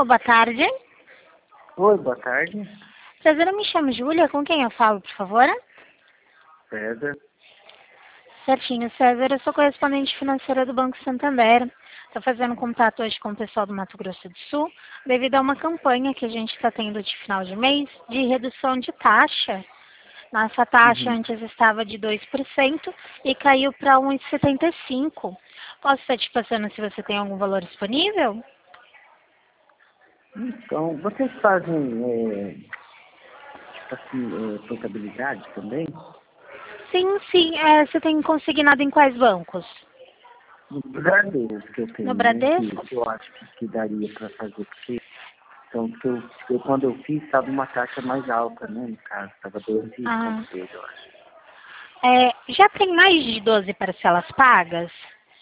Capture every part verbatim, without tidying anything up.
Alô, boa tarde. Oi, boa tarde. Prazer, eu me chamo Júlia. Com quem eu falo, por favor? César. Certinho, César. Eu sou correspondente financeira do Banco Santander. Estou fazendo contato hoje com o pessoal do Mato Grosso do Sul, devido a uma campanha que a gente está tendo de final de mês de redução de taxa. Nossa taxa Uhum. antes estava de dois por cento e caiu para um vírgula setenta e cinco por cento. Posso estar te passando se você tem algum valor disponível? Então, vocês fazem, é, tipo assim, é, portabilidade também? Sim, sim. É, você tem consignado em quais bancos? No Bradesco que eu No tenho, né? Que, Bradesco? que eu acho que, que daria para fazer. Porque, então, que eu, eu, quando eu fiz, estava uma taxa mais alta, né? No caso, estava doze e Ah, seis, eu acho. é, já tem mais de doze parcelas pagas?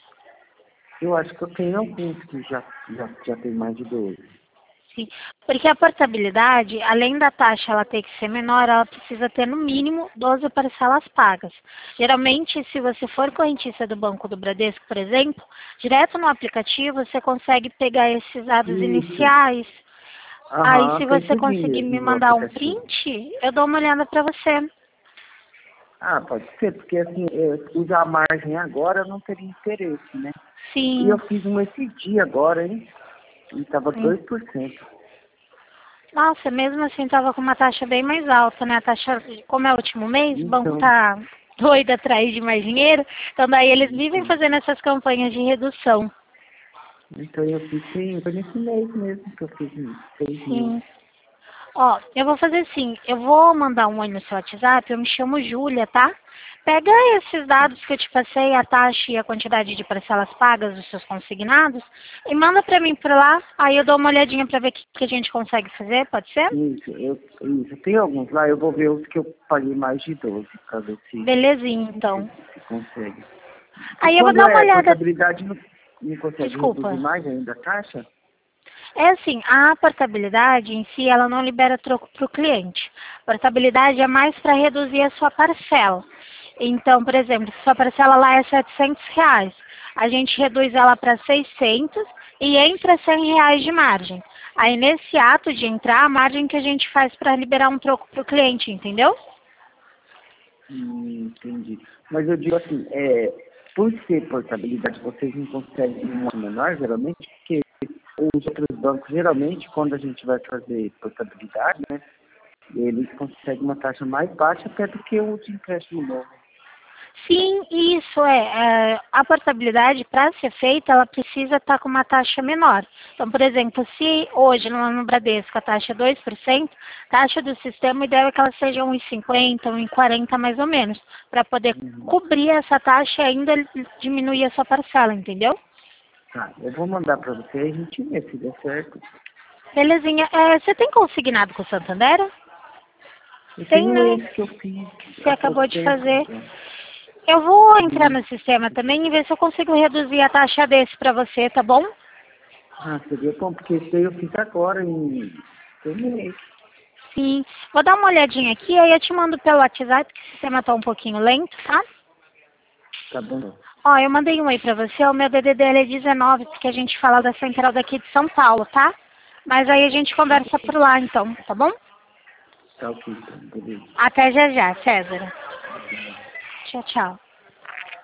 Eu acho que eu tenho alguns que já, já, já tem mais de doze. Sim, porque a portabilidade, além da taxa ela ter que ser menor, ela precisa ter no mínimo doze parcelas pagas. Geralmente, se você for correntista do Banco do Bradesco, por exemplo, direto no aplicativo você consegue pegar esses dados Isso. iniciais. Aí, Aham, se você consegui conseguir mesmo me no mandar um aplicativo. print, eu dou uma olhada para você. Ah, pode ser, porque assim, eu usar a margem agora eu não teria interesse, né? E eu Sim. fiz um esse dia agora, hein? E tava Sim. dois por cento. Nossa, mesmo assim estava com uma taxa bem mais alta, né? A taxa, como é o último mês, o banco Então, tá doido atrás de mais dinheiro, então daí eles vivem então, fazendo essas campanhas de redução. então eu fiz sim, foi nesse mês mesmo que eu fiz seis mil. Sim. Ó, eu vou fazer assim, eu vou mandar um oi no seu WhatsApp, eu me chamo Júlia, tá? Pega esses dados que eu te passei, a taxa e a quantidade de parcelas pagas dos seus consignados, e manda pra mim por lá, aí eu dou uma olhadinha pra ver o que, que a gente consegue fazer, pode ser? Isso, eu, isso, tem alguns lá, eu vou ver os que eu paguei mais de doze, pra ver se, Belezinha, se, então. se consegue. E Aí eu vou quando dar uma é olhada, portabilidade, não, não consegue reduzir desculpa. mais ainda a taxa? É assim, a portabilidade em si, ela não libera troco para o cliente. Portabilidade é mais para reduzir a sua parcela. Então, por exemplo, se sua parcela lá é setecentos reais, a gente reduz ela para seiscentos e entra cem reais de margem. Aí, nesse ato de entrar, a margem que a gente faz para liberar um troco para o cliente, entendeu? Hum, entendi. Mas eu digo assim, é, por ser portabilidade, vocês não conseguem uma menor, geralmente, porque os outros bancos, geralmente, quando a gente vai fazer portabilidade, né, eles conseguem uma taxa mais baixa até do que o de empréstimo novo. Sim, isso é. é, A portabilidade, para ser feita, ela precisa estar com uma taxa menor. Então, por exemplo, se hoje no, no Bradesco a taxa é dois por cento, a taxa do sistema, o ideal é que ela seja um vírgula cinquenta, um vírgula quarenta mais ou menos, para poder Uhum. cobrir essa taxa e ainda diminuir a sua parcela, entendeu? Tá, eu vou mandar para você e a gente vê se der certo. Belezinha. É, você tem consignado com o Santander? Eu Tem, tenho né? esse que eu fiz Você há pouco acabou de tempo. fazer. Então. Eu vou entrar Hum. no sistema também e ver se eu consigo reduzir a taxa desse para você, tá bom? Ah, seria bom, porque esse daí eu fiz agora em um mês. Sim. Vou dar uma olhadinha aqui, aí eu te mando pelo WhatsApp, que o sistema tá um pouquinho lento, tá? Tá bom. Ó, eu mandei um aí pra você, o meu D D D é dezenove, porque a gente fala da central daqui de São Paulo, tá? Mas aí a gente conversa por lá, então, tá bom? Tá ok, então, beleza. Até já já, César. Tchau, tchau.